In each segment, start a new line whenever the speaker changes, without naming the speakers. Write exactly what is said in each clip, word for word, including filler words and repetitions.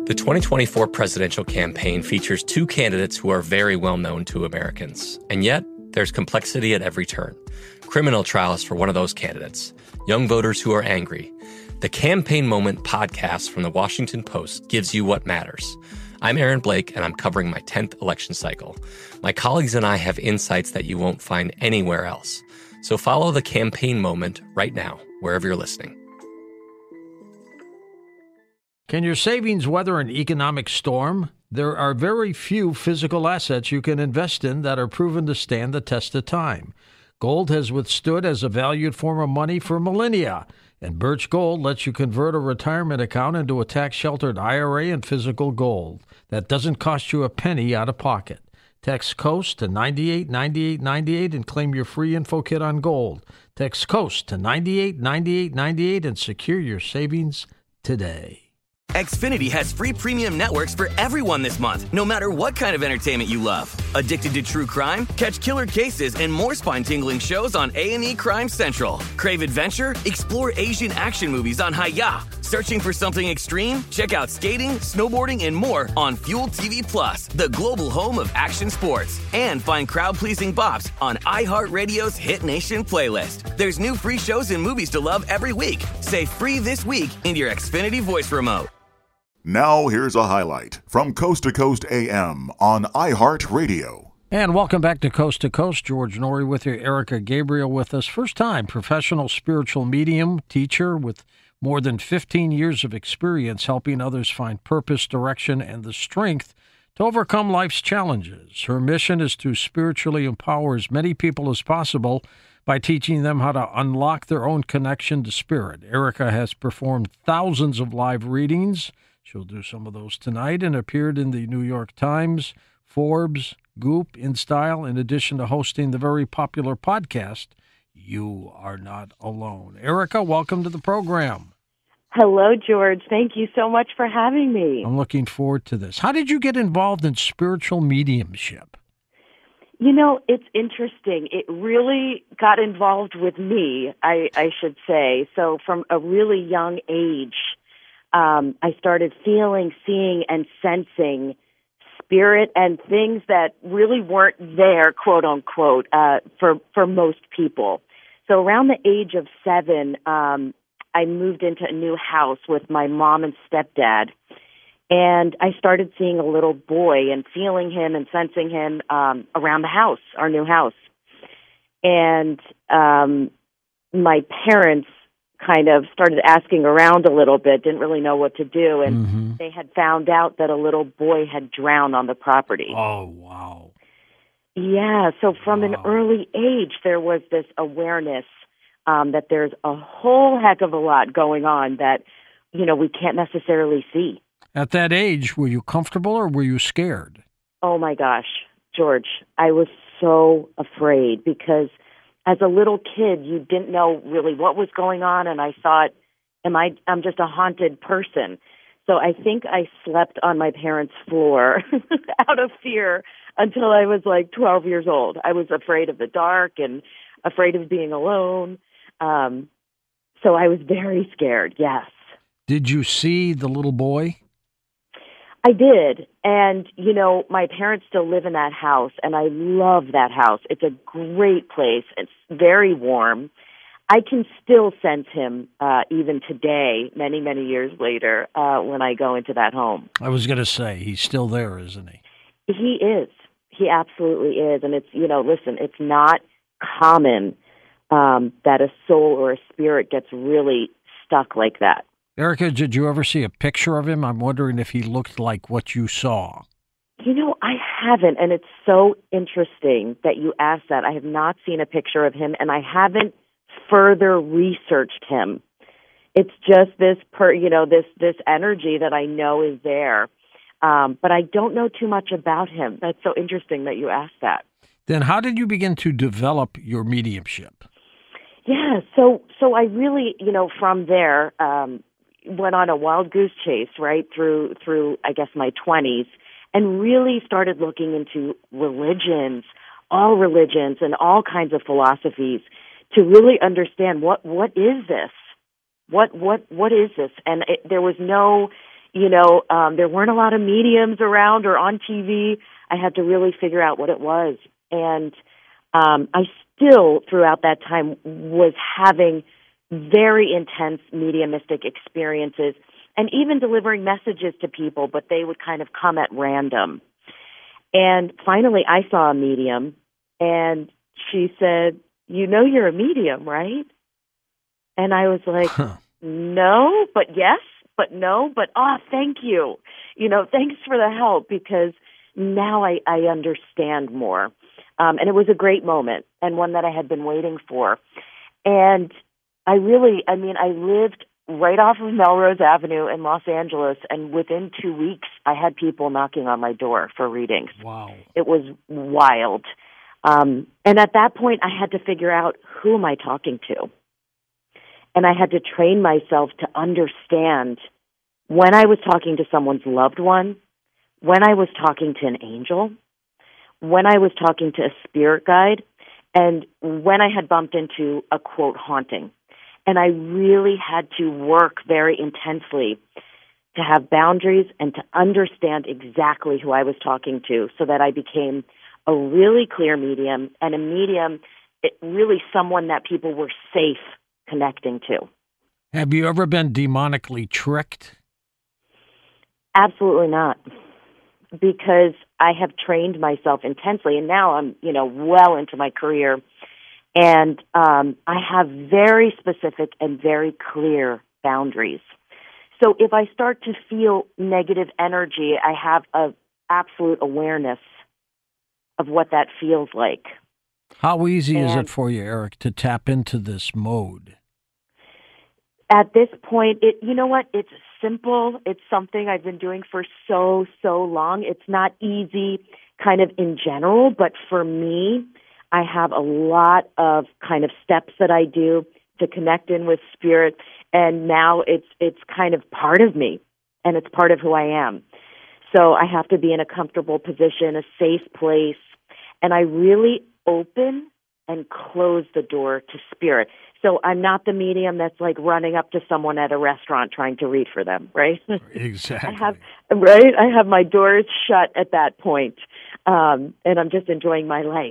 The twenty twenty-four presidential campaign features two candidates who are very well known to Americans. And yet, there's complexity at every turn. Criminal trials for one of those candidates. Young voters who are angry. The Campaign Moment podcast from the Washington Post gives you what matters. I'm Aaron Blake, and I'm covering my tenth election cycle. My colleagues and I have insights that you won't find anywhere else. So follow the Campaign Moment right now, wherever you're listening.
Can your savings weather an economic storm? There are very few physical assets you can invest in that are proven to stand the test of time. Gold has withstood as a valued form of money for millennia, and Birch Gold lets you convert a retirement account into a tax-sheltered I R A and physical gold that doesn't cost you a penny out of pocket. Text COAST to nine eight nine eight nine eight and claim your free info kit on gold. Text COAST to nine eight nine eight nine eight and secure your savings today.
Xfinity has free premium networks for everyone this month, no matter what kind of entertainment you love. Addicted to true crime? Catch killer cases and more spine-tingling shows on A and E Crime Central. Crave adventure? Explore Asian action movies on Hi-Ya. Searching for something extreme? Check out skating, snowboarding, and more on Fuel T V Plus, the global home of action sports. And find crowd-pleasing bops on iHeartRadio's Hit Nation playlist. There's new free shows and movies to love every week. Say free this week in your Xfinity voice remote.
Now here's a highlight from Coast to Coast A M on iHeartRadio.
And welcome back to Coast to Coast. George Norrie with you, Erica Gabriel with us. First time professional spiritual medium, teacher with more than fifteen years of experience helping others find purpose, direction, and the strength to overcome life's challenges. Her mission is to spiritually empower as many people as possible by teaching them how to unlock their own connection to spirit. Erica has performed thousands of live readings. She'll do some of those tonight and appeared in the New York Times, Forbes, Goop, InStyle, in addition to hosting the very popular podcast, You Are Not Alone. Erica, welcome to the program.
Hello, George. Thank you so much for having me.
I'm looking forward to this. How did you get involved in spiritual mediumship?
You know, it's interesting. It really got involved with me, I, I should say. So from a really young age, Um, I started feeling, seeing, and sensing spirit and things that really weren't there, quote unquote, uh, for for most people. So around the age of seven, um, I moved into a new house with my mom and stepdad, and I started seeing a little boy and feeling him and sensing him um, around the house, our new house. And um, my parents kind of started asking around a little bit, didn't really know what to do, and mm-hmm. they had found out that a little boy had drowned on the property.
Oh, wow.
Yeah, so from wow. an early age, there was this awareness um, that there's a whole heck of a lot going on that, you know, we can't necessarily see.
At that age, were you comfortable or were you scared?
Oh, my gosh, George, I was so afraid because as a little kid, you didn't know really what was going on, and I thought, am I, I'm just a haunted person. So I think I slept on my parents' floor out of fear until I was like twelve years old. I was afraid of the dark and afraid of being alone. Um, so I was very scared, yes.
Did you see the little boy?
I did. And, you know, my parents still live in that house, and I love that house. It's a great place. It's very warm. I can still sense him uh, even today, many, many years later, uh, when I go into that home.
I was going to say, he's still there, isn't he?
He is. He absolutely is. And it's, you know, listen, it's not common um, that a soul or a spirit gets really stuck like that.
Erica, did you ever see a picture of him? I'm wondering if he looked like what you saw.
You know, I haven't, and it's so interesting that you asked that. I have not seen a picture of him, and I haven't further researched him. It's just this, per, you know, this this energy that I know is there, um, but I don't know too much about him. That's so interesting that you asked that.
Then how did you begin to develop your mediumship?
Yeah, so so I really, you know, from there, um, went on a wild goose chase, right, through, through I guess, my twenties, and really started looking into religions, all religions and all kinds of philosophies to really understand what, what is this? What, what, what is this? And it, there was no, you know, um, there weren't a lot of mediums around or on T V. I had to really figure out what it was. And um, I still, throughout that time, was having very intense mediumistic experiences and even delivering messages to people, but they would kind of come at random. And finally, I saw a medium, and she said, "You know you're a medium, right?" And I was like, huh. "No, but yes, but no, but ah, oh, thank you. You know, thanks for the help, because now I, I understand more." Um, and it was a great moment, and one that I had been waiting for. And I really, I mean, I lived right off of Melrose Avenue in Los Angeles, and within two weeks, I had people knocking on my door for readings.
Wow.
It was wild. Um, and at that point, I had to figure out, who am I talking to? And I had to train myself to understand when I was talking to someone's loved one, when I was talking to an angel, when I was talking to a spirit guide, and when I had bumped into a, quote, haunting. And I really had to work very intensely to have boundaries and to understand exactly who I was talking to, so that I became a really clear medium, and a medium, it, really someone that people were safe connecting to.
Have you ever been demonically tricked?
Absolutely not, because I have trained myself intensely, and now I'm, you know, well into my career, and um, I have very specific and very clear boundaries. So if I start to feel negative energy, I have an absolute awareness of what that feels like.
How easy
and
is it for you, Eric, to tap into this mode?
At this point, it you know what? It's simple. It's something I've been doing for so, so long. It's not easy kind of in general, but for me, I have a lot of kind of steps that I do to connect in with spirit, and now it's it's kind of part of me, and it's part of who I am. So I have to be in a comfortable position, a safe place, and I really open and close the door to spirit. So I'm not the medium that's like running up to someone at a restaurant trying to read for them, right?
Exactly.
I have, right? I have my doors shut at that point, um, and I'm just enjoying my life.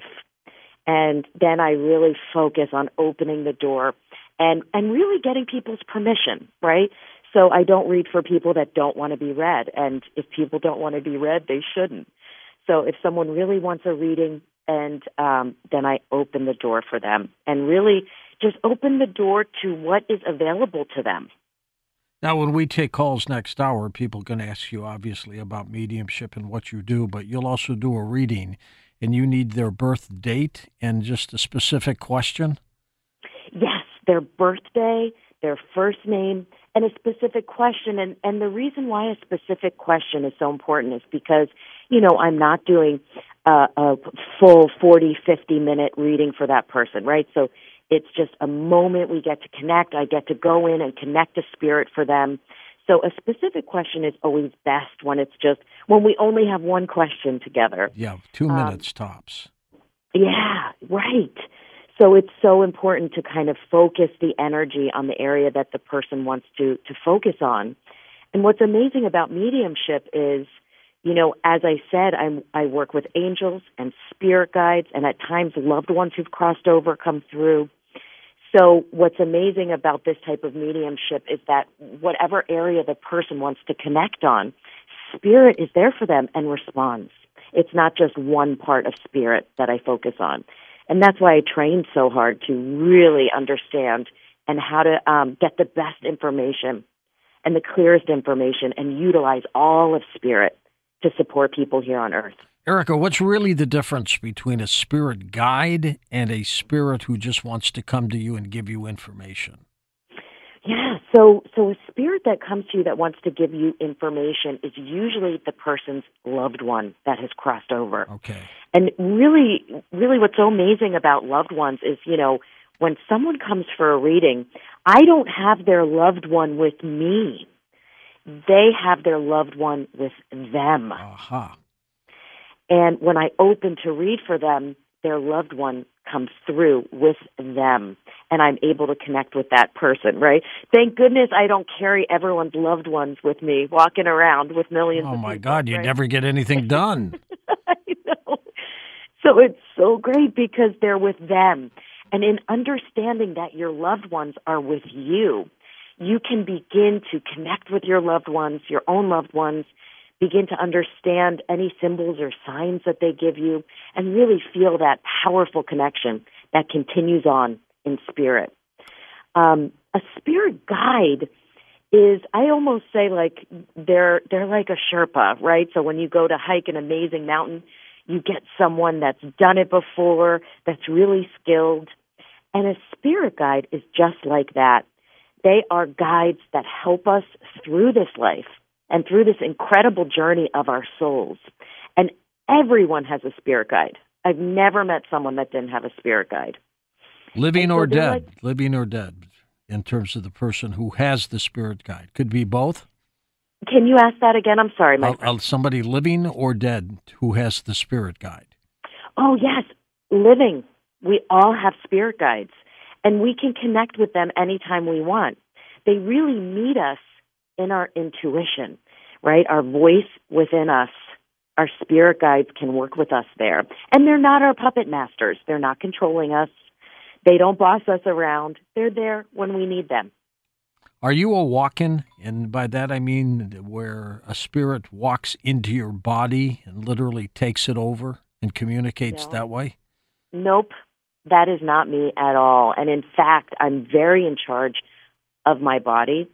And then I really focus on opening the door and, and really getting people's permission, right? So I don't read for people that don't want to be read. And if people don't want to be read, they shouldn't. So if someone really wants a reading, and um, then I open the door for them and really just open the door to what is available to them.
Now, when we take calls next hour, people can ask you, obviously, about mediumship and what you do, but you'll also do a reading, and you need their birth date and just a specific question?
Yes, their birthday, their first name, and a specific question. And, and the reason why a specific question is so important is because, you know, I'm not doing uh, a full forty, fifty-minute reading for that person, right? So it's just a moment we get to connect. I get to go in and connect to spirit for them. So a specific question is always best when it's just, when we only have one question together.
Yeah, two minutes um, tops.
Yeah, right. So it's so important to kind of focus the energy on the area that the person wants to, to focus on. And what's amazing about mediumship is, you know, as I said, I'm, I work with angels and spirit guides, and at times loved ones who've crossed over come through. So what's amazing about this type of mediumship is that whatever area the person wants to connect on, spirit is there for them and responds. It's not just one part of spirit that I focus on. And that's why I trained so hard to really understand and how to um, get the best information and the clearest information and utilize all of spirit to support people here on Earth.
Erica, what's really the difference between a spirit guide and a spirit who just wants to come to you and give you information?
Yeah, so so a spirit that comes to you that wants to give you information is usually the person's loved one that has crossed over.
Okay.
And really, really what's so amazing about loved ones is, you know, when someone comes for a reading, I don't have their loved one with me. They have their loved one with them.
Aha. Uh-huh.
And when I open to read for them, their loved one comes through with them, and I'm able to connect with that person, right? Thank goodness I don't carry everyone's loved ones with me walking around with millions
oh
of
my
people.
God, you
right?
never get anything done.
I know. So it's so great because they're with them. And in understanding that your loved ones are with you, you can begin to connect with your loved ones, your own loved ones, begin to understand any symbols or signs that they give you, and really feel that powerful connection that continues on in spirit. Um, a spirit guide is, I almost say, like they're they're like a Sherpa, right? So when you go to hike an amazing mountain, you get someone that's done it before, that's really skilled. And a spirit guide is just like that. They are guides that help us through this life and through this incredible journey of our souls. And everyone has a spirit guide. I've never met someone that didn't have a spirit guide.
Living
so
or dead,
like,
living or dead, in terms of the person who has the spirit guide. Could be both.
Can you ask that again? I'm sorry, my
Uh,
friend.
uh, somebody living or dead who has the spirit guide.
Oh, yes, living. We all have spirit guides, and we can connect with them anytime we want. They really meet us in our intuition, right? Our voice within us. Our spirit guides can work with us there. And they're not our puppet masters. They're not controlling us. They don't boss us around. They're there when we need them.
Are you a walk-in? And by that I mean where a spirit walks into your body and literally takes it over and communicates
No.
that way?
Nope, that is not me at all. And in fact, I'm very in charge of my body.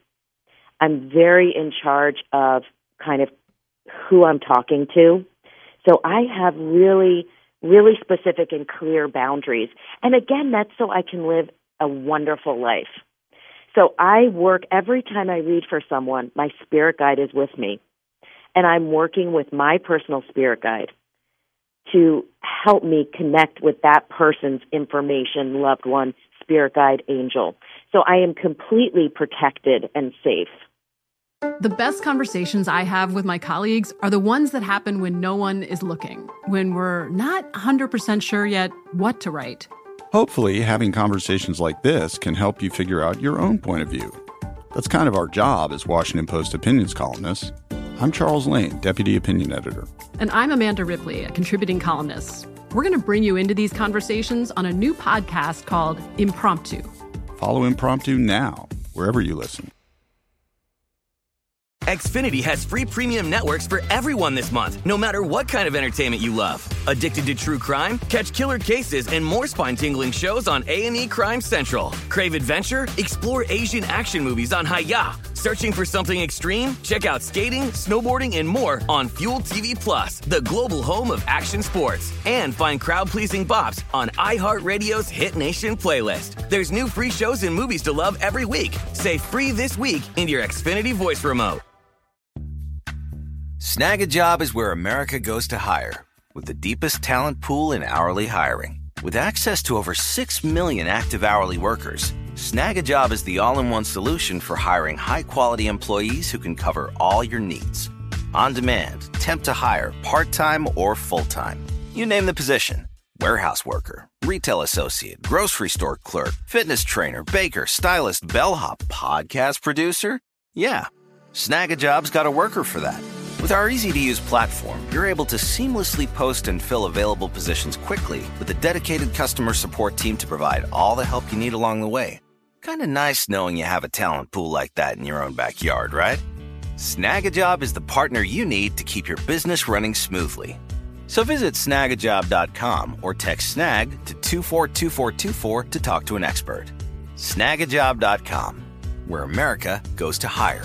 I'm very in charge of kind of who I'm talking to. So I have really, really specific and clear boundaries. And again, that's so I can live a wonderful life. So I work, every time I read for someone, my spirit guide is with me. And I'm working with my personal spirit guide to help me connect with that person's information, loved one, spirit guide, angel. So I am completely protected and safe.
The best conversations I have with my colleagues are the ones that happen when no one is looking, when we're not one hundred percent sure yet what to write.
Hopefully, having conversations like this can help you figure out your own point of view. That's kind of our job as Washington Post opinions columnists. I'm Charles Lane, Deputy Opinion Editor.
And I'm Amanda Ripley, a contributing columnist. We're going to bring you into these conversations on a new podcast called Impromptu.
Follow Impromptu now, wherever you listen.
Xfinity has free premium networks for everyone this month, no matter what kind of entertainment you love. Addicted to true crime? Catch killer cases and more spine-tingling shows on A and E Crime Central. Crave adventure? Explore Asian action movies on Hi-Ya. Searching for something extreme? Check out skating, snowboarding, and more on Fuel T V Plus, the global home of action sports. And find crowd-pleasing bops on iHeartRadio's Hit Nation playlist. There's new free shows and movies to love every week. Say free this week in your Xfinity voice remote.
Snag a Job is where America goes to hire, with the deepest talent pool in hourly hiring. With access to over six million active hourly workers, Snag a Job is the all-in-one solution for hiring high-quality employees who can cover all your needs. On demand, temp to hire, part-time or full-time. You name the position. Warehouse worker, retail associate, grocery store clerk, fitness trainer, baker, stylist, bellhop, podcast producer. Yeah, Snag a Job's got a worker for that. With our easy-to-use platform, you're able to seamlessly post and fill available positions quickly with a dedicated customer support team to provide all the help you need along the way. Kind of nice knowing you have a talent pool like that in your own backyard, right? Snag a Job is the partner you need to keep your business running smoothly. So visit snag a job dot com or text SNAG to two four two four two four to talk to an expert. snag a job dot com, where America goes to hire.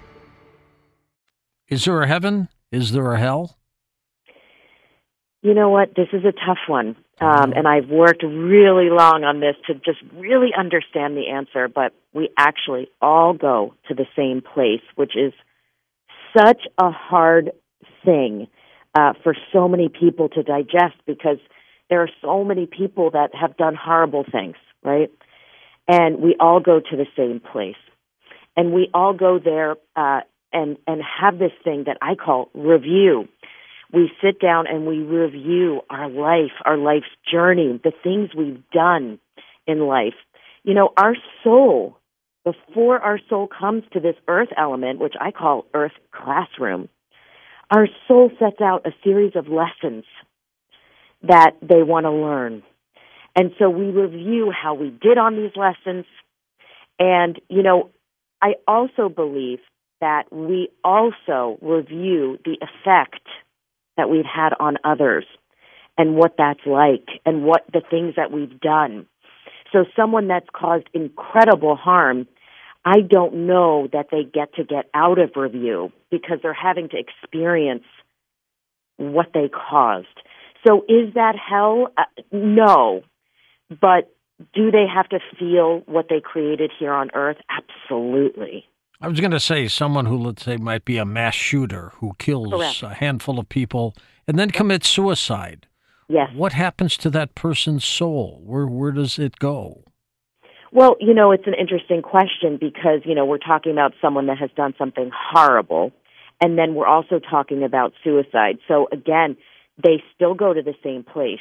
Is there a heaven? Is there a hell?
You know what? This is a tough one. Um, and I've worked really long on this to just really understand the answer, but we actually all go to the same place, which is such a hard thing uh, for so many people to digest because there are so many people that have done horrible things, right? And we all go to the same place. And we all go there uh and and have this thing that I call review, we sit down and we review our life, our life's journey, the things we've done in life. You know, our soul, before our soul comes to this earth element, which I call earth classroom, our soul sets out a series of lessons that they want to learn. And so we review how we did on these lessons. And, you know, I also believe that we also review the effect that we've had on others and what that's like and what the things that we've done. So someone that's caused incredible harm, I don't know that they get to get out of review because they're having to experience what they caused. So is that hell? Uh, no. But do they have to feel what they created here on earth? Absolutely.
I was going to say someone who, let's say, might be a mass shooter who kills
Correct.
a handful of people and then commits suicide.
Yes.
What happens to that person's soul? Where where does it go?
Well, you know, it's an interesting question because, you know, we're talking about someone that has done something horrible, and then we're also talking about suicide. So, again, they still go to the same place,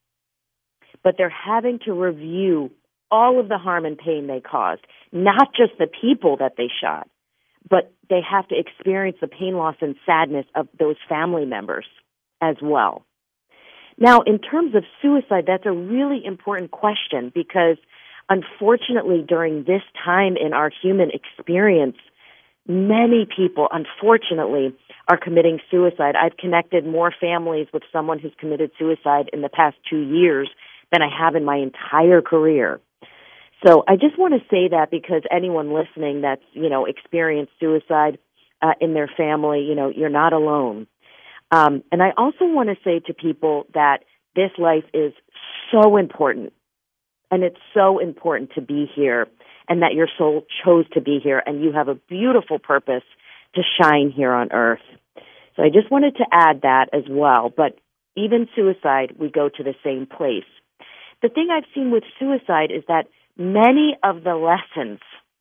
but they're having to review all of the harm and pain they caused, not just the people that they shot, but they have to experience the pain, loss, and sadness of those family members as well. Now, in terms of suicide, that's a really important question because, unfortunately, during this time in our human experience, many people, unfortunately, are committing suicide. I've connected more families with someone who's committed suicide in the past two years than I have in my entire career. So I just want to say that because anyone listening that's, you know, experienced suicide uh, in their family, you know, you're not alone. Um, and I also want to say to people that this life is so important, and it's so important to be here, and that your soul chose to be here, and you have a beautiful purpose to shine here on earth. So I just wanted to add that as well. But even suicide, we go to the same place. The thing I've seen with suicide is that many of the lessons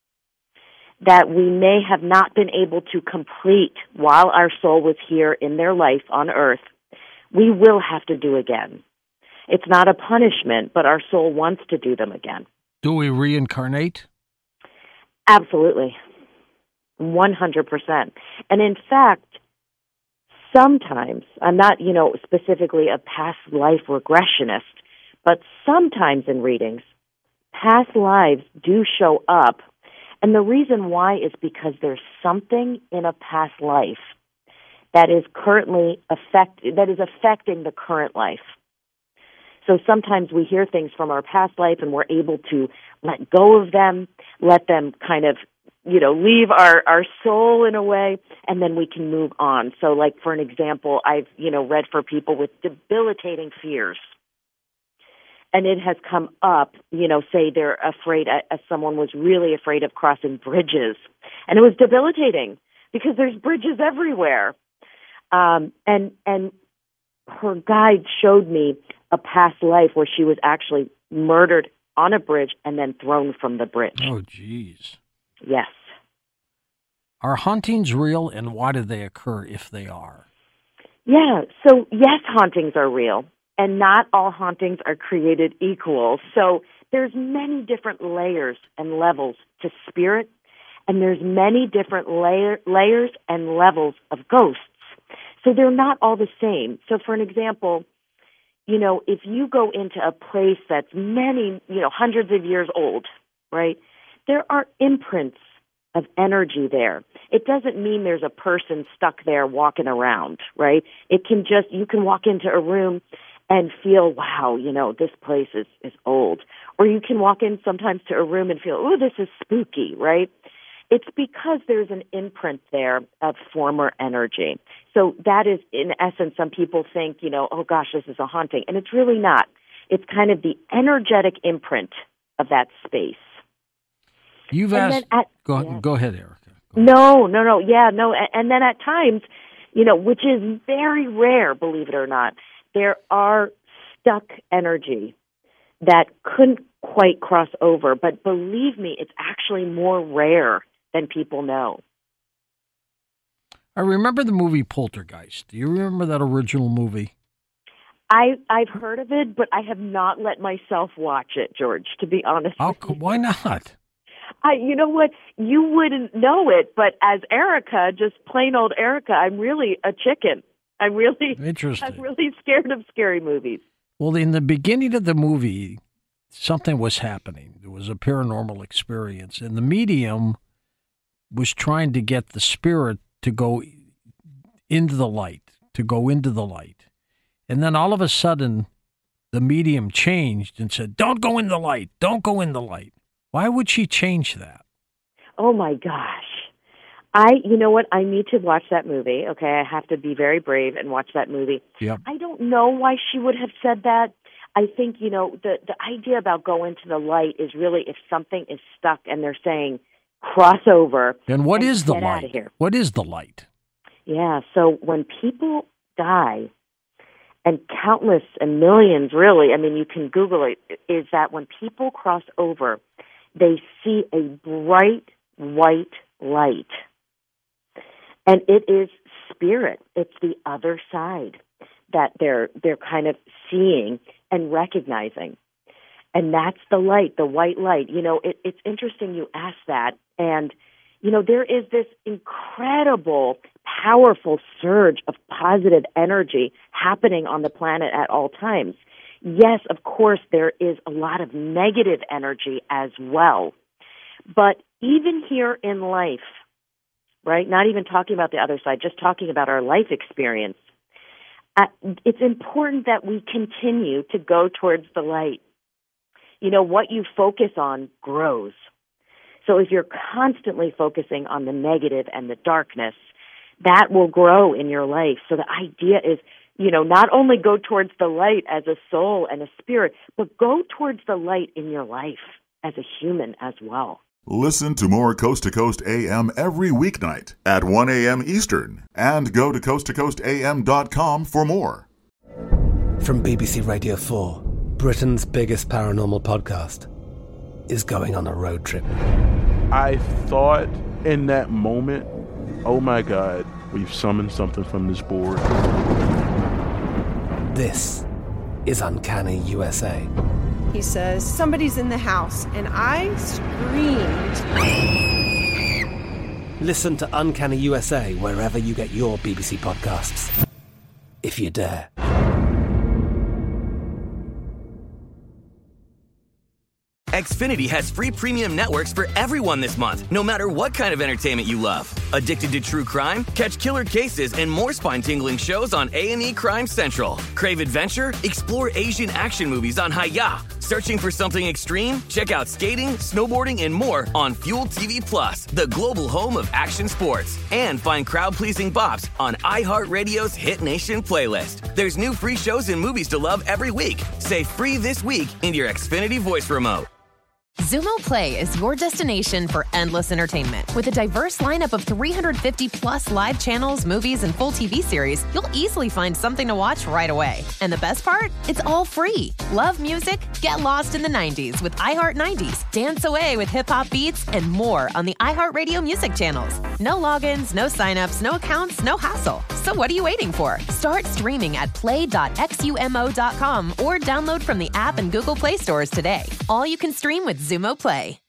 that we may have not been able to complete while our soul was here in their life on earth, we will have to do again. It's not a punishment, but our soul wants to do them again.
Do we reincarnate?
Absolutely. one hundred percent. And in fact, sometimes, I'm not, you know, specifically a past life regressionist, but sometimes in readings, past lives do show up. And the reason why is because there's something in a past life that is currently affect that is affecting the current life. So sometimes we hear things from our past life and we're able to let go of them, let them kind of, you know, leave our, our soul in a way, and then we can move on. So like, for an example, I've, you know, read for people with debilitating fears. And it has come up, you know, say they're afraid, as someone was really afraid of crossing bridges. And it was debilitating because there's bridges everywhere. Um, and, and her guide showed me a past life where she was actually murdered on a bridge and then thrown from the bridge.
Oh, geez.
Yes.
Are hauntings real, and why do they occur if they are?
Yeah. So, yes, hauntings are real. And not all hauntings are created equal. So there's many different layers and levels to spirit, and there's many different layer, layers and levels of ghosts. So they're not all the same. So for an example, you know, if you go into a place that's many, you know, hundreds of years old, right, there are imprints of energy there. It doesn't mean there's a person stuck there walking around, right? It can just, you can walk into a room and feel, wow, you know, this place is, is old. Or you can walk in sometimes to a room and feel, oh, this is spooky, right? It's because there's an imprint there of former energy. So that is, in essence, some people think, you know, oh, gosh, this is a haunting. And it's really not. It's kind of the energetic imprint of that space.
You've
and
asked...
At,
go,
yeah.
go ahead, Erica. Go ahead.
No, no, no. Yeah, no. And, and then at times, you know, which is very rare, believe it or not, there are stuck energy that couldn't quite cross over. But believe me, it's actually more rare than people know.
I remember the movie Poltergeist. Do you remember that original movie?
I, I've heard of it, but I have not let myself watch it, George, to be honest.
How, why not?
I, you know what? You wouldn't know it, but as Erica, just plain old Erica, I'm really a chicken. I'm really,
Interesting.
I'm really scared of scary movies.
Well, in the beginning of the movie, something was happening. There was a paranormal experience, and the medium was trying to get the spirit to go into the light, to go into the light. And then all of a sudden, the medium changed and said, don't go in the light, don't go in the light. Why would she change that?
Oh, my gosh. I, you know what? I need to watch that movie. Okay, I have to be very brave and watch that movie.
Yep.
I don't know why she would have said that. I think, you know, the, the idea about going to the light is really if something is stuck and they're saying cross over.
And what
and
is the
get
light?
out of here.
What is the light?
Yeah, so when people die, and countless and millions really, I mean, you can Google it, is that when people cross over, they see a bright white light. And it is spirit. It's the other side that they're they're kind of seeing and recognizing. And that's the light, the white light. You know, it, it's interesting you ask that. And, you know, there is this incredible, powerful surge of positive energy happening on the planet at all times. Yes, of course, there is a lot of negative energy as well. But even here in life, right, not even talking about the other side, just talking about our life experience, uh, it's important that we continue to go towards the light. You know, what you focus on grows. So if you're constantly focusing on the negative and the darkness, that will grow in your life. So the idea is, you know, not only go towards the light as a soul and a spirit, but go towards the light in your life as a human as well.
Listen to more Coast to Coast A M every weeknight at one a.m. Eastern and go to coast to coast a m dot com for more.
From B B C Radio four, Britain's biggest paranormal podcast is going on a road trip.
I thought in that moment, oh my God, we've summoned something from this board.
This is Uncanny U S A.
He says, somebody's in the house, and I screamed.
Listen to Uncanny U S A wherever you get your B B C podcasts, if you dare.
Xfinity has free premium networks for everyone this month, no matter what kind of entertainment you love. Addicted to true crime? Catch killer cases and more spine-tingling shows on A and E Crime Central. Crave adventure? Explore Asian action movies on Hi-Ya. Searching for something extreme? Check out skating, snowboarding, and more on Fuel T V Plus, the global home of action sports. And find crowd-pleasing bops on iHeartRadio's Hit Nation playlist. There's new free shows and movies to love every week. Say free this week in your Xfinity voice remote.
Xumo Play is your destination for endless entertainment. With a diverse lineup of three hundred fifty plus live channels, movies, and full T V series, you'll easily find something to watch right away. And the best part? It's all free. Love music? Get lost in the nineties with iHeart nineties. Dance away with hip-hop beats and more on the iHeartRadio music channels. No logins, no signups, no accounts, no hassle. So what are you waiting for? Start streaming at play dot xumo dot com or download from the app and Google Play stores today. All you can stream with Xumo Play.